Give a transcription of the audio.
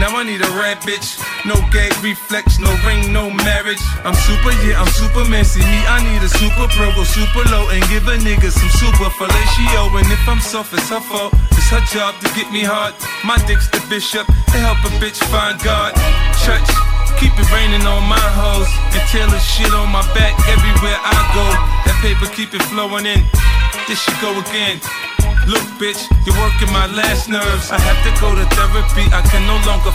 Now I need a rap bitch. No gag reflex, no ring, no marriage. I'm super, yeah, I'm Superman. See me, I need a super pro, go super low and give a nigga some super fellatio. And if I'm soft, it's her fault. It's her job to get me hard. My dick's the bishop to help a bitch find God. Church, keep it raining on my hoes and Taylor shit on my back everywhere I go. That paper keep it flowing in. This she go again. Look, bitch, you're working my last nerves. I have to go to therapy. I can no longer